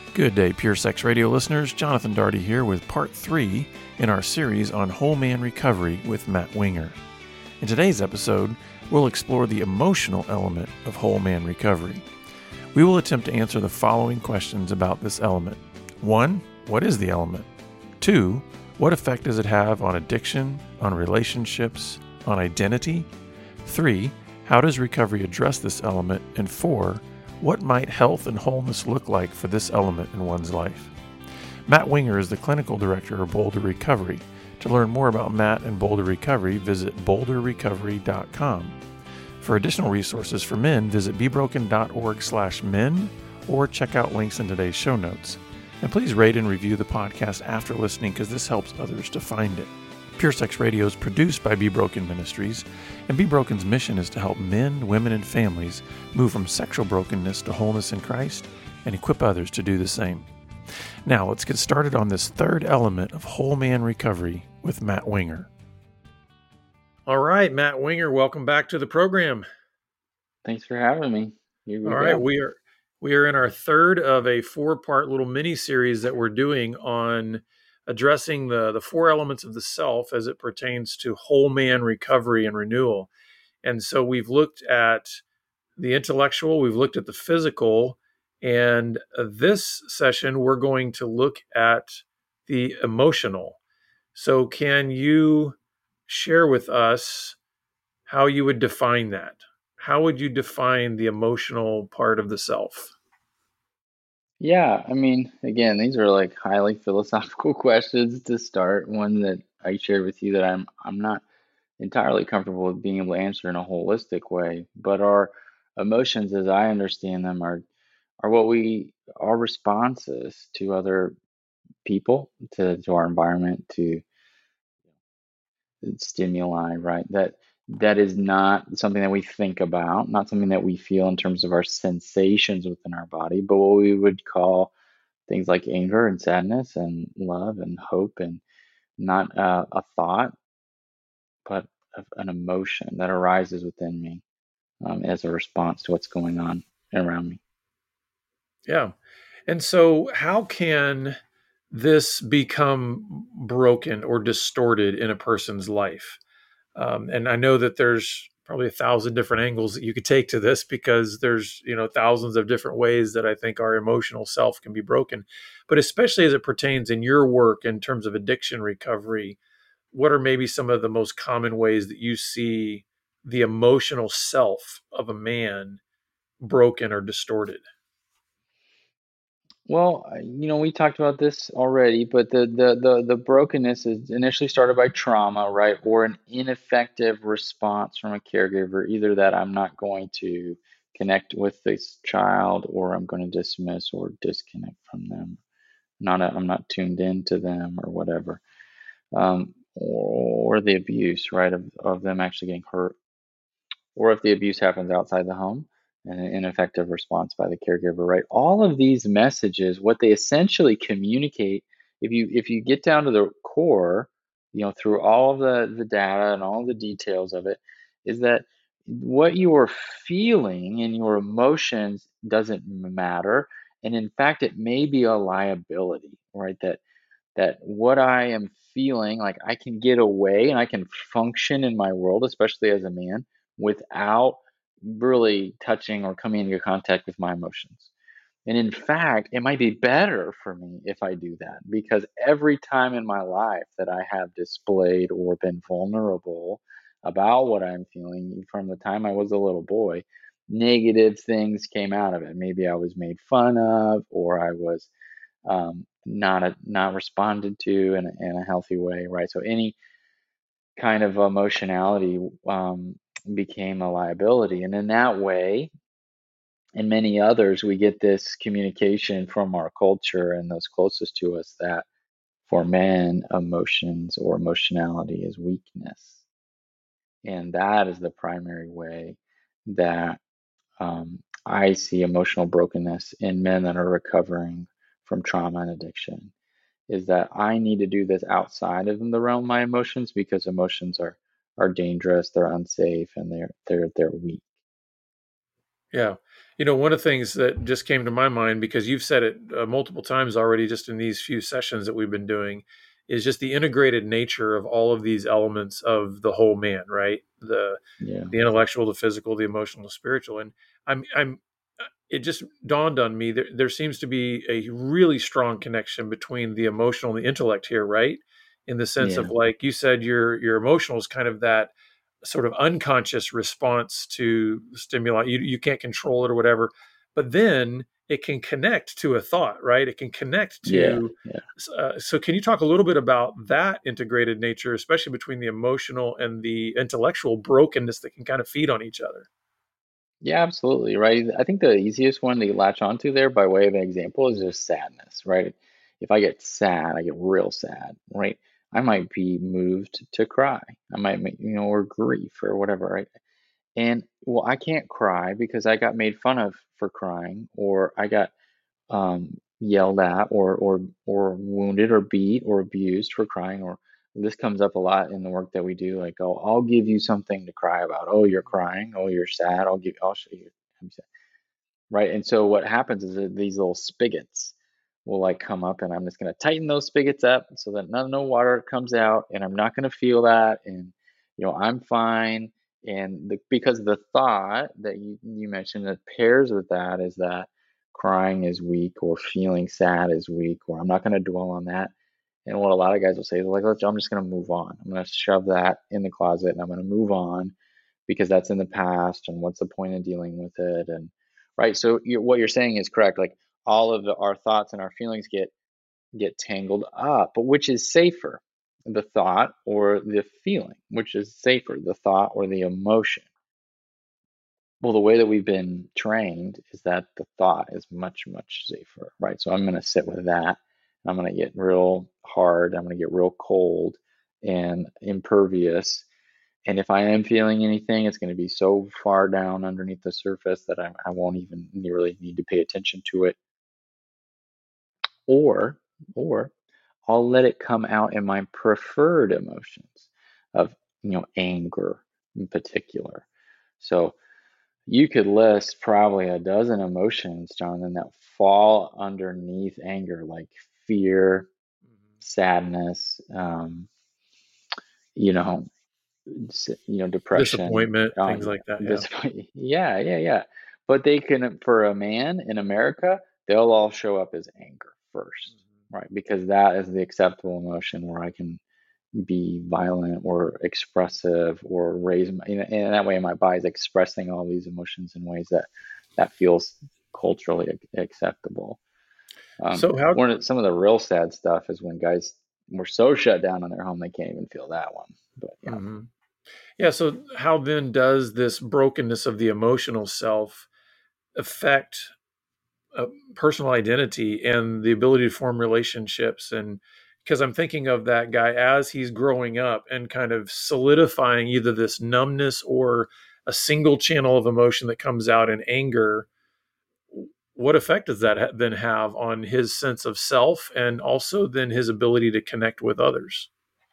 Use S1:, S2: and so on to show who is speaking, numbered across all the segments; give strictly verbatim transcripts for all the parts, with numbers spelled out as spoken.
S1: Good day, Pure Sex Radio listeners. Jonathan Daugherty here with part three in our series on whole man recovery with Matt Winger. In today's episode, we'll explore the emotional element of whole man recovery. We will attempt to answer the following questions about this element. One, what is the element? Two, what effect does it have on addiction, on relationships, on identity? Three, how does recovery address this element? And four, what might health and wholeness look like for this element in one's life? Matt Winger is the clinical director of Boulder Recovery. To learn more about Matt and Boulder Recovery, visit boulder recovery dot com. For additional resources for men, visit bebroken.org slash men or check out links in today's show notes. And please rate and review the podcast after listening because this helps others to find it. Pure Sex Radio is produced by Be Broken Ministries, and Be Broken's mission is to help men, women, and families move from sexual brokenness to wholeness in Christ and equip others to do the same. Now, let's get started on this third element of whole man recovery with Matt Winger. All right, Matt Winger, welcome back to the program.
S2: Thanks for having me.
S1: Here we All go. right, we are we are in our third of a four-part little mini-series that we're doing on addressing the, the four elements of the self as it pertains to whole man recovery and renewal. And so we've looked at the intellectual, we've looked at the physical, and this session we're going to look at the emotional. So can you share with us how you would define that? How would you define the emotional part of the self?
S2: Yeah, I mean, again, these are like highly philosophical questions to start. One that I shared with you that I'm I'm not entirely comfortable with being able to answer in a holistic way. But our emotions, as I understand them, are are what we our responses to other people, to to our environment, to stimuli, right? That that is not something that we think about, not something that we feel in terms of our sensations within our body, but what we would call things like anger and sadness and love and hope, and not uh, a thought, but an emotion that arises within me um, as a response to what's going on around me.
S1: Yeah. And so how can this become broken or distorted in a person's life? Um, and I know that there's probably a thousand different angles that you could take to this because there's, you know, thousands of different ways that I think our emotional self can be broken. But especially as it pertains in your work in terms of addiction recovery, what are maybe some of the most common ways that you see the emotional self of a man broken or distorted?
S2: Well, I- you know, we talked about this already, but the the the the brokenness is initially started by trauma, right? Or an ineffective response from a caregiver, either that I'm not going to connect with this child, or I'm going to dismiss or disconnect from them. Not a, I'm not tuned into them or whatever. Um, or, or the abuse, right, of, of them actually getting hurt. Or if the abuse happens outside the home, and an ineffective response by the caregiver, right? All of these messages, what they essentially communicate, if you if you get down to the core, you know, through all of the the data and all the details of it, is that what you are feeling and your emotions doesn't matter, and in fact, it may be a liability, right? That that what I am feeling, like I can get away and I can function in my world, especially as a man, without really touching or coming into contact with my emotions. And in fact, it might be better for me if I do that, because every time in my life that I have displayed or been vulnerable about what I'm feeling from the time I was a little boy, negative things came out of it. Maybe I was made fun of, or I was um, not a, not responded to in a, in a healthy way, right? So any kind of emotionality um, became a liability, and in that way, and many others, we get this communication from our culture and those closest to us that for men, emotions or emotionality is weakness, and that is the primary way that um, I see emotional brokenness in men that are recovering from trauma and addiction. Is that I need to do this outside of the realm of my emotions, because emotions are are dangerous, they're unsafe, and they're they're they're weak.
S1: Yeah. You know, one of the things that just came to my mind, because you've said it uh, multiple times already, just in these few sessions that we've been doing, is just the integrated nature of all of these elements of the whole man, right? The
S2: Yeah.
S1: the intellectual, the physical, the emotional, the spiritual. And I'm I'm it just dawned on me that there seems to be a really strong connection between the emotional and the intellect here, right? In the sense of,
S2: Yeah.
S1: like you said, your your emotional is kind of that sort of unconscious response to stimuli. You you can't control it or whatever, but then it can connect to a thought, right? It can connect
S2: Yeah.
S1: to.
S2: Yeah.
S1: Uh, so, can you talk a little bit about that integrated nature, especially between the emotional and the intellectual brokenness that can kind of feed on each other?
S2: Yeah, absolutely. Right. I think the easiest one to latch onto there by way of an example is just sadness, right? If I get sad, I get real sad, right? I might be moved to cry. I might, ma- you know, or grief or whatever, right? And well, I can't cry because I got made fun of for crying, or I got um, yelled at, or or or wounded, or beat, or abused for crying. Or this comes up a lot in the work that we do. Like, oh, I'll give you something to cry about. Oh, you're crying. Oh, you're sad. I'll give. I'll show you. I'm sad. Right. And so what happens is that these little spigots will like come up, and I'm just going to tighten those spigots up so that none no water comes out, and I'm not going to feel that, and you know I'm fine. And the, because the thought that you you mentioned that pairs with that is that crying is weak, or feeling sad is weak, or I'm not going to dwell on that. And what a lot of guys will say is like, Let's, I'm just going to move on. I'm going to shove that in the closet, and I'm going to move on because that's in the past, and what's the point of dealing with it? And right, so you what you're saying is correct. Like all of the, our thoughts and our feelings get get tangled up, but which is safer, the thought or the feeling? Which is safer, the thought or the emotion? Well, the way that we've been trained is that the thought is much, much safer, right? So I'm going to sit with that. I'm going to get real hard. I'm going to get real cold and impervious. And if I am feeling anything, it's going to be so far down underneath the surface that I, I won't even really need to pay attention to it. Or, or I'll let it come out in my preferred emotions of, you know, anger in particular. So you could list probably a dozen emotions, Jonathan, that fall underneath anger, like fear, sadness, um, you know, you know, depression.
S1: Disappointment,
S2: Uh,
S1: things like that. Yeah.
S2: this, yeah, yeah, yeah. But they can, for a man in America, they'll all show up as anger first, right? Because that is the acceptable emotion where I can be violent or expressive or raise my, in, in that way my body's expressing all these emotions in ways that that feels culturally acceptable. Um,
S1: So how?
S2: one of some of the real sad stuff is when guys were so shut down in their home they can't even feel that one. But yeah.
S1: Mhm. Yeah. So how then does this brokenness of the emotional self affect uh, personal identity and the ability to form relationships? And because I'm thinking of that guy as he's growing up and kind of solidifying either this numbness or a single channel of emotion that comes out in anger. What effect does that ha- then have on his sense of self and also then his ability to connect with others?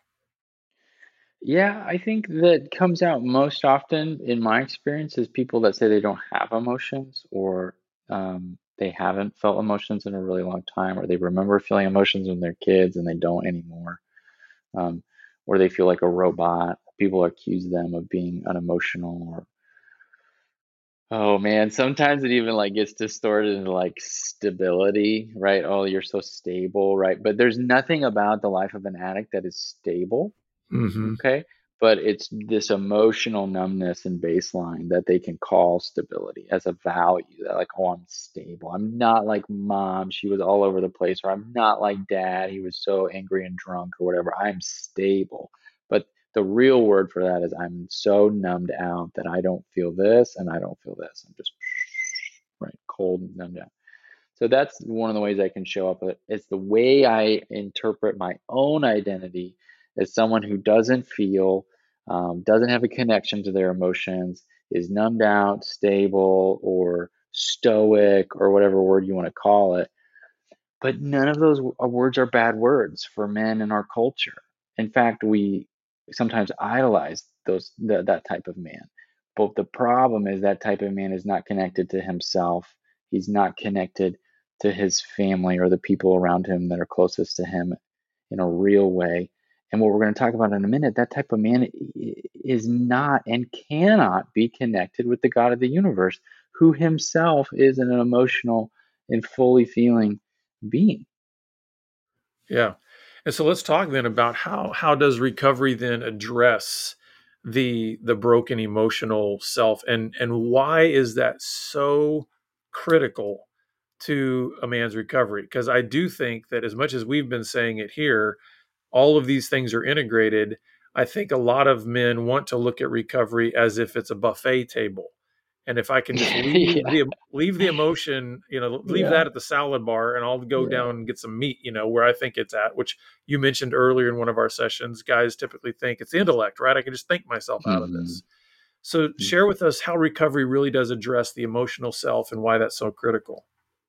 S2: Yeah, I think that comes out most often in my experience is people that say they don't have emotions, or um, they haven't felt emotions in a really long time, or they remember feeling emotions when they're kids and they don't anymore, um, or they feel like a robot. People accuse them of being unemotional, or oh man, sometimes it even like gets distorted into like stability, right? Oh, you're so stable, right? But there's nothing about the life of an addict that is stable.
S1: Hmm.
S2: Okay. But it's this emotional numbness and baseline that they can call stability as a value. That like, oh, I'm stable. I'm not like mom. She was all over the place. Or I'm not like dad. He was so angry and drunk or whatever. I'm stable. But the real word for that is I'm so numbed out that I don't feel this and I don't feel this. I'm just right, cold and numbed out. So that's one of the ways I can show up. It's the way I interpret my own identity as someone who doesn't feel, um, doesn't have a connection to their emotions, is numbed out, stable, or stoic, or whatever word you want to call it. But none of those w- uh, words are bad words for men in our culture. In fact, we sometimes idolize those th- that type of man. But the problem is that type of man is not connected to himself. He's not connected to his family or the people around him that are closest to him in a real way. And what we're going to talk about in a minute, that type of man is not and cannot be connected with the God of the universe, who himself is an emotional and fully feeling being.
S1: Yeah. And so let's talk then about how how does recovery then address the the broken emotional self, and and why is that so critical to a man's recovery? Because I do think that as much as we've been saying it here, all of these things are integrated. I think a lot of men want to look at recovery as if it's a buffet table. And if I can just leave
S2: yeah,
S1: the leave the emotion, you know, leave
S2: yeah,
S1: that at the salad bar and I'll go
S2: yeah.
S1: down and get some meat, you know, where I think it's at, which you mentioned earlier in one of our sessions, guys typically think it's the intellect, right? I can just think myself out of
S2: Mm-hmm.
S1: this. So share with us how recovery really does address the emotional self and why that's so critical.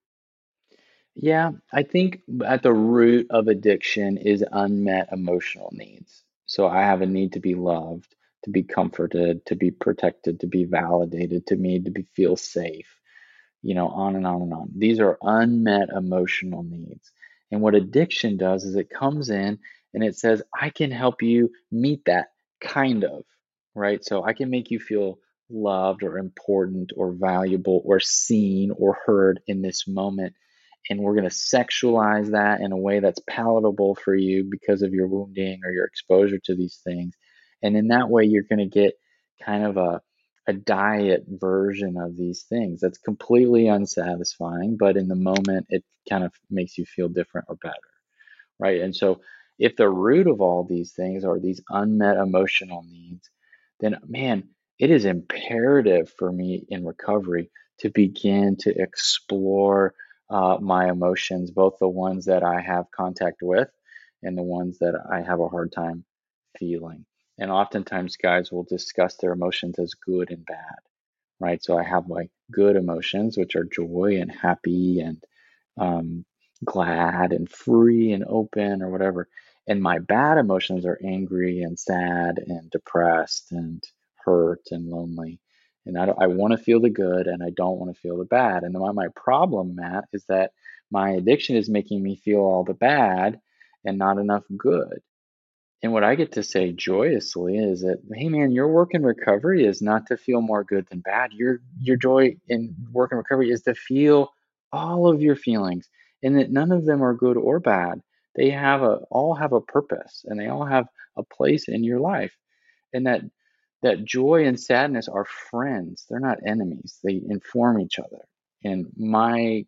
S2: Yeah, I think at the root of addiction is unmet emotional needs. So I have a need to be loved, to be comforted, to be protected, to be validated, to me to be feel safe, you know, on and on and on. These are unmet emotional needs. And what addiction does is it comes in and it says, I can help you meet that kind of, right? So I can make you feel loved or important or valuable or seen or heard in this moment, and we're going to sexualize that in a way that's palatable for you because of your wounding or your exposure to these things. And in that way, you're going to get kind of a, a diet version of these things that's completely unsatisfying, but in the moment, it kind of makes you feel different or better, right? And so, if the root of all these things are these unmet emotional needs, then man, it is imperative for me in recovery to begin to explore uh, my emotions, both the ones that I have contact with and the ones that I have a hard time feeling. And oftentimes, guys will discuss their emotions as good and bad, right? So I have my good emotions, which are joy and happy and um, glad and free and open or whatever. And my bad emotions are angry and sad and depressed and hurt and lonely. And I, don't- I want to feel the good and I don't want to feel the bad. And my, my problem, Matt, is that my addiction is making me feel all the bad and not enough good. And what I get to say joyously is that, hey man, your work in recovery is not to feel more good than bad. Your your joy in work and recovery is to feel all of your feelings, and that none of them are good or bad. They have a all have a purpose, and they all have a place in your life. And that that joy and sadness are friends. They're not enemies. They inform each other. And my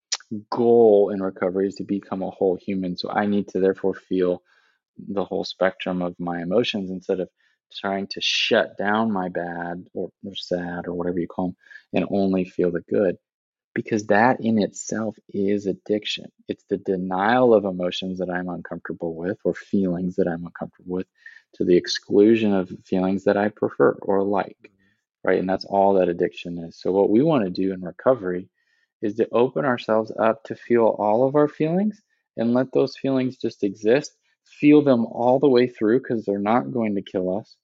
S2: goal in recovery is to become a whole human. So I need to therefore feel the whole spectrum of my emotions instead of trying to shut down my bad or, or sad or whatever you call them and only feel the good, because that in itself is addiction. It's the denial of emotions that I'm uncomfortable with or feelings that I'm uncomfortable with to the exclusion of feelings that I prefer or like, right? And that's all that addiction is. So what we want to do in recovery is to open ourselves up to feel all of our feelings and let those feelings just exist. Feel them all the way through because they're not going to kill us,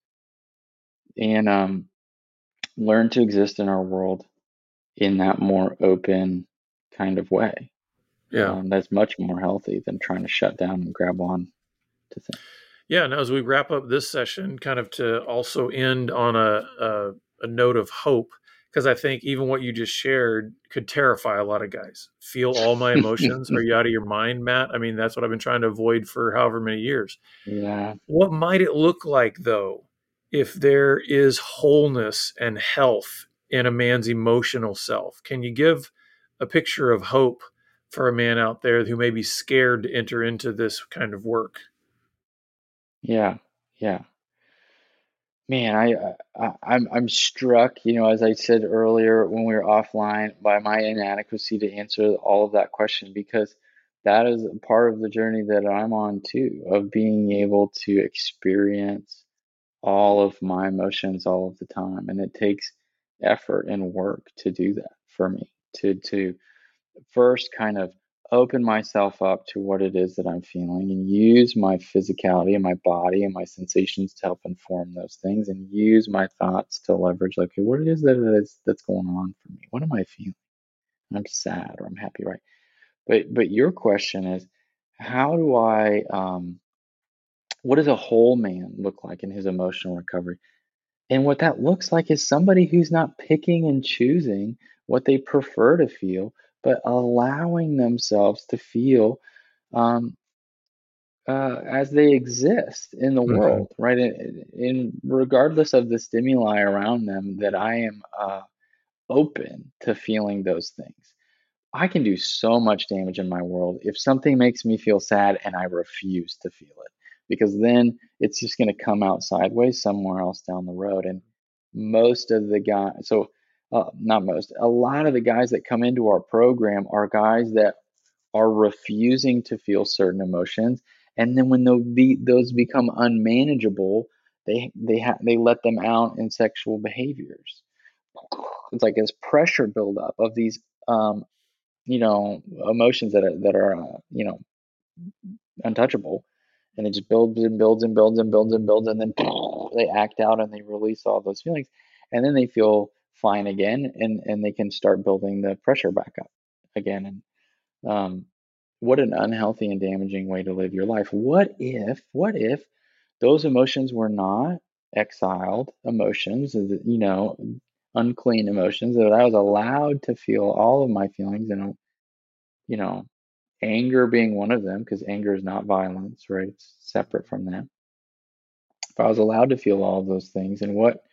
S2: and um, learn to exist in our world in that more open kind of way.
S1: Yeah.
S2: Um, that's much more healthy than trying to shut down and grab on to things.
S1: Yeah. Now, as we wrap up this session, kind of to also end on a, a, a note of hope, because I think even what you just shared could terrify a lot of guys. Feel all my emotions. Are you out of your mind, Matt? I mean, that's what I've been trying to avoid for however many years.
S2: Yeah,
S1: What might it look like, though, if there is wholeness and health in a man's emotional self? Can you give a picture of hope for a man out there who may be scared to enter into this kind of work?
S2: yeah, yeah. Man, I, uh, I I'm I'm struck, you know, as I said earlier when we were offline, by my inadequacy to answer all of that question, because that is a part of the journey that I'm on too, of being able to experience all of my emotions all of the time. And it takes effort and work to do that for me, to to first kind of open myself up to what it is that I'm feeling and use my physicality and my body and my sensations to help inform those things and use my thoughts to leverage, like, okay, what it is that it is that's going on for me. What am I feeling? I'm sad or I'm happy, right? But but your question is, how do I um what does a whole man look like in his emotional recovery? And what that looks like is somebody who's not picking and choosing what they prefer to feel, but allowing themselves to feel um, uh, as they exist in the
S1: Hmm.
S2: world, right? In, in regardless of the stimuli around them, that I am uh, open to feeling those things. I can do so much damage in my world if something makes me feel sad and I refuse to feel it, because then it's just going to come out sideways somewhere else down the road. And most of the guys, so uh, not most, a lot of the guys that come into our program are guys that are refusing to feel certain emotions, and then when those, be, those become unmanageable, they they ha- they let them out in sexual behaviors. It's like this pressure buildup of these um, you know, emotions that are that are uh, you know, untouchable, and it just builds and builds and builds and builds and builds, and then they act out and they release all those feelings, and then they feel fine again, and and they can start building the pressure back up again. And um, what an unhealthy and damaging way to live your life. What if what if those emotions were not exiled emotions, you know, unclean emotions, that I was allowed to feel all of my feelings, and you know, anger being one of them, because anger is not violence, right? It's separate from that. If I was allowed to feel all of those things, and what,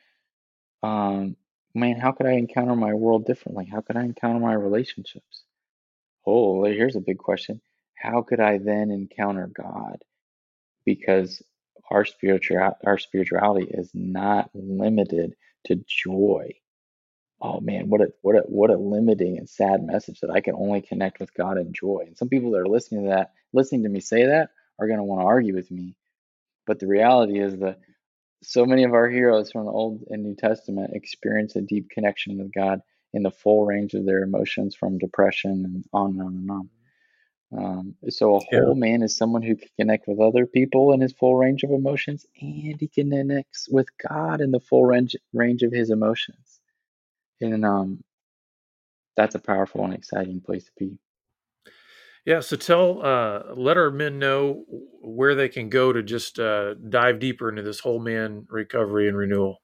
S2: um, man, how could I encounter my world differently? How could I encounter my relationships? Oh, well, here's a big question. How could I then encounter God? Because our spiritual our spirituality is not limited to joy. Oh man, what a what a what a limiting and sad message that I can only connect with God in joy. And some people that are listening to that, listening to me say that, are going to want to argue with me. But the reality is that so many of our heroes from the Old and New Testament experience a deep connection with God in the full range of their emotions, from depression and on and on and on. Um, so a
S1: Yeah.
S2: whole man is someone who can connect with other people in his full range of emotions, and he can connect with God in the full range range of his emotions. And um, that's a powerful and exciting place to be.
S1: Yeah. So tell, uh, let our men know where they can go to just uh, dive deeper into this whole man recovery and renewal.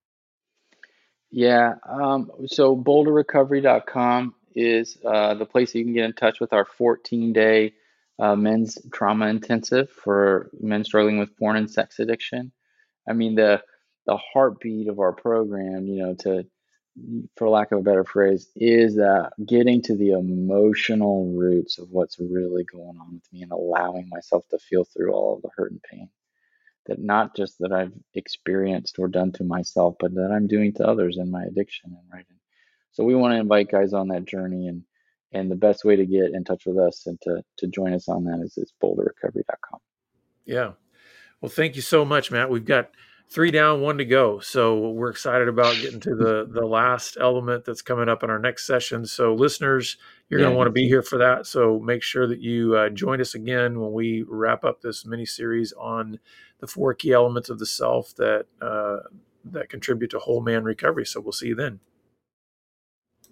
S2: Yeah, um, so boulder recovery dot com is uh, the place you can get in touch with our fourteen day uh, men's trauma intensive for men struggling with porn and sex addiction. I mean, the the heartbeat of our program, you know, to for lack of a better phrase, is uh, getting to the emotional roots of what's really going on with me and allowing myself to feel through all of the hurt and pain, that not just that I've experienced or done to myself, but that I'm doing to others in my addiction and right. So we want to invite guys on that journey, and and the best way to get in touch with us and to to join us on that is, is boulder recovery dot com.
S1: Yeah. Well, thank you so much, Matt. We've got three down, one to go. So we're excited about getting to the the last element that's coming up in our next session. So listeners, you're going
S2: Yeah,
S1: to want
S2: me
S1: to be
S2: too.
S1: here for that. So make sure that you uh, join us again when we wrap up this mini series on the four key elements of the self that uh, that contribute to whole man recovery. So we'll see you then.